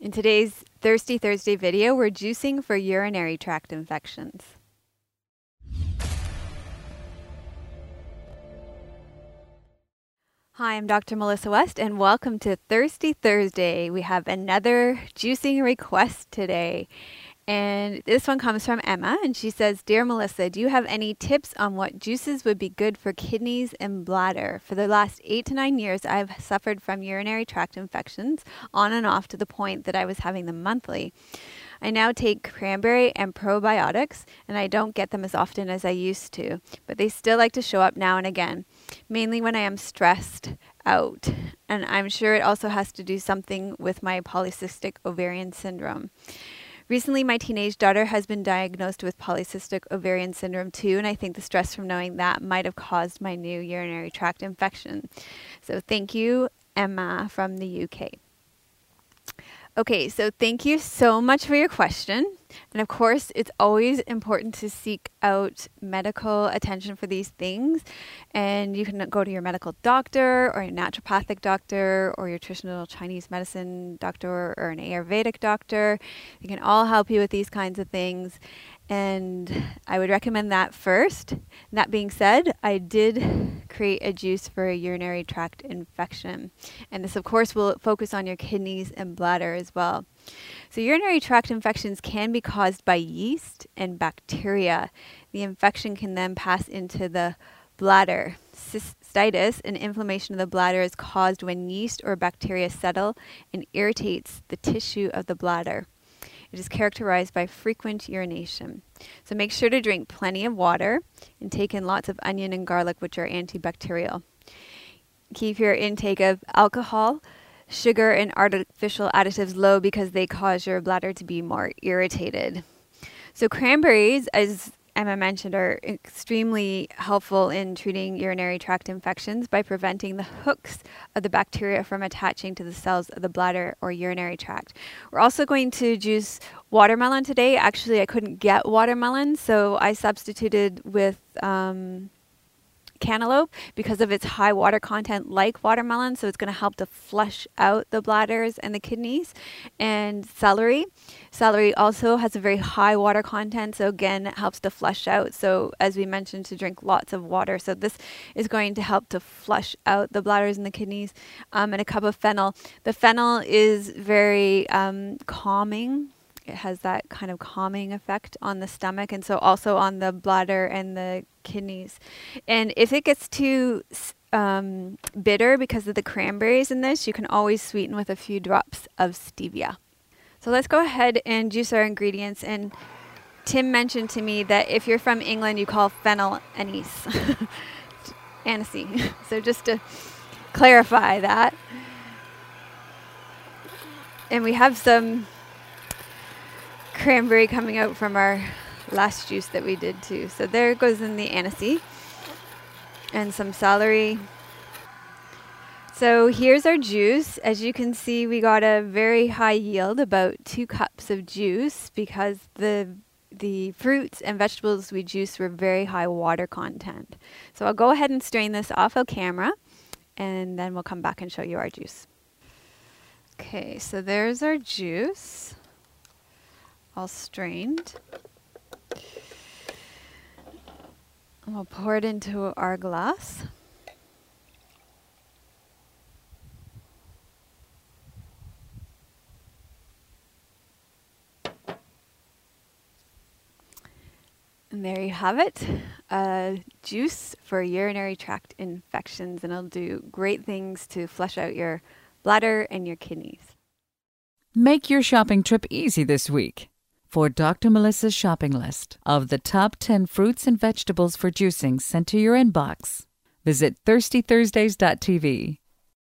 In today's Thirsty Thursday video, we're juicing for urinary tract infections. Hi, I'm Dr. Melissa West, and welcome to Thirsty Thursday. We have another juicing request today. And this one comes from Emma, and she says, Dear Melissa, do you have any tips on what juices would be good for kidneys and bladder? For the last 8 to 9 years, I've suffered from urinary tract infections on and off to the point that I was having them monthly. I now take cranberry and probiotics, and I don't get them as often as I used to, but they still like to show up now and again, mainly when I am stressed out. And I'm sure it also has to do something with my polycystic ovarian syndrome. Recently, my teenage daughter has been diagnosed with polycystic ovarian syndrome too, and I think the stress from knowing that might have caused my new urinary tract infection. So thank you, Emma from the UK. Okay, so thank you so much for your question. And of course, it's always important to seek out medical attention for these things. And you can go to your medical doctor or your naturopathic doctor or your traditional Chinese medicine doctor or an Ayurvedic doctor. They can all help you with these kinds of things. And I would recommend that first. And that being said, I did create a juice for a urinary tract infection. And this, of course, will focus on your kidneys and bladder as well. So urinary tract infections can be caused by yeast and bacteria. The infection can then pass into the bladder. Cystitis, an inflammation of the bladder, is caused when yeast or bacteria settle and irritates the tissue of the bladder. It is characterized by frequent urination. So make sure to drink plenty of water and take in lots of onion and garlic, which are antibacterial. Keep your intake of alcohol, sugar, and artificial additives low because they cause your bladder to be more irritated. So cranberries, as Emma mentioned, are extremely helpful in treating urinary tract infections by preventing the hooks of the bacteria from attaching to the cells of the bladder or urinary tract. We're also going to juice watermelon today. Actually, I couldn't get watermelon, so I substituted with cantaloupe because of its high water content like watermelon, so it's going to help to flush out the bladders and the kidneys. And celery also has a very high water content, so again it helps to flush out. So as we mentioned, to drink lots of water. So this is going to help to flush out the bladders and the kidneys. And a cup of fennel. The fennel is very calming. It has that kind of calming effect on the stomach, and so also on the bladder and the kidneys. And if it gets too bitter because of the cranberries in this, you can always sweeten with a few drops of stevia. So let's go ahead and juice our ingredients. And Tim mentioned to me that if you're from England, you call fennel anise. Anisey. So just to clarify that. And we have some cranberry coming out from our last juice that we did too. So there goes in the anisey and some celery. So here's our juice. As you can see, we got a very high yield, about 2 cups of juice, because the fruits and vegetables we juiced were very high water content. So I'll go ahead and strain this off of camera, and then we'll come back and show you our juice. Okay, so there's our juice, all strained. And we'll pour it into our glass. And there you have it, juice for urinary tract infections, and it'll do great things to flush out your bladder and your kidneys. Make your shopping trip easy this week. For Dr. Melissa's shopping list of the top 10 fruits and vegetables for juicing sent to your inbox, visit thirstythursdays.tv.